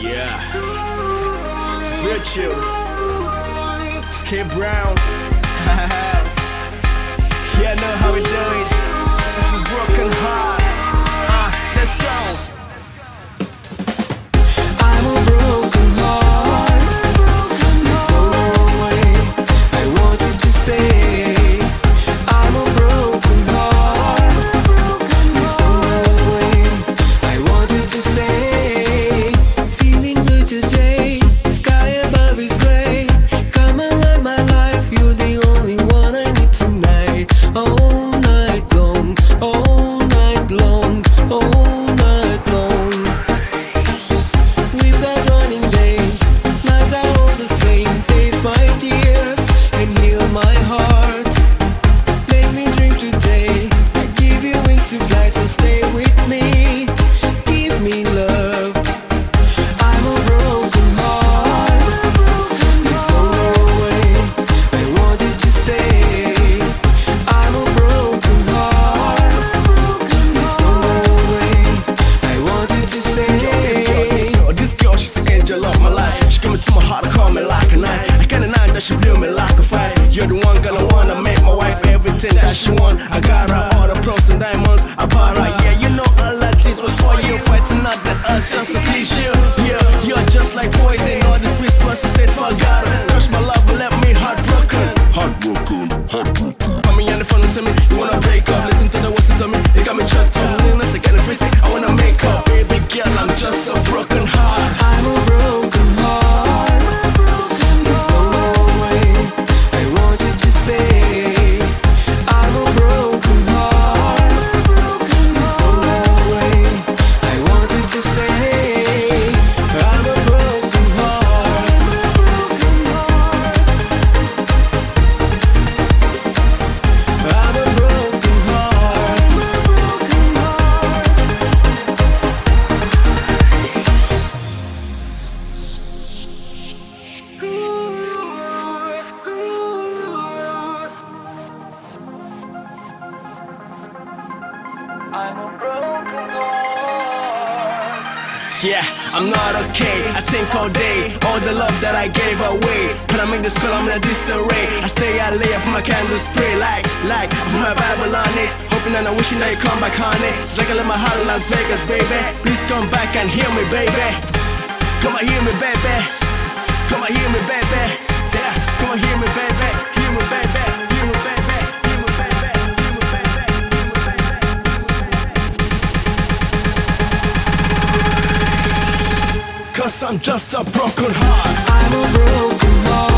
Yeah, it's virtue. Skip Brown. Yeah, I know how we do it. This is Broken Heart. Let's go. I'm a broken heart. There's no way I want you to stay. I'm a broken heart. There's no way I want you to stay. Feeling good today, sky above is gray. Come and light my life, you're the only one I need tonight. All night long, all night long, all night long. We've got running days, nights are all the same. Taste my tears and heal my heart. Make me dream today. I give you wings to fly, so stay with me. Give me love. I'm a broken heart. There's no way I want you to stay. I'm a broken heart. There's no way I want you to stay. This girl, she's the angel of my life. She came into my heart, call me like a knife. I can't deny that she blew me like a fire. You're the one gonna wanna make my wife. Everything that she want, I got her. All the pearls and diamonds, I bought her. Yeah, you know all I did was for you. Fighting not the us just to please you. Yeah, you're just like poison. All the sweet words I said forgot her. Touch my love but left me heartbroken. Heartbroken, heartbroken. Coming on the phone and tell me you wanna break up. Listen to the words they tell me, they got me chucked up. Let's get it freezing. I wanna make up. Baby girl, I'm just a broken heart. I'm a broken heart. There's no way I want you to stay. I'm a broken heart. There's no way I want you to stay. I'm a broken heart. I'm a broken heart. I'm a broken heart. Yeah, I'm not okay. I think all day, all the love that I gave away. When I make this call, I'm in a disarray. I stay, I lay up my candle spray, like my Bible on it. Hoping and I'm wishing that you come back on it. It's like I left my heart in Las Vegas, baby. Please come back and hear me, baby. Come and hear me, baby. Come and hear me, baby. Yeah, come and hear me, baby. Hear me, baby. Hear me, baby. Hear me, baby. Hear me, baby. Hear me, baby. 'Cause I'm just a broken heart. I'm a broken heart.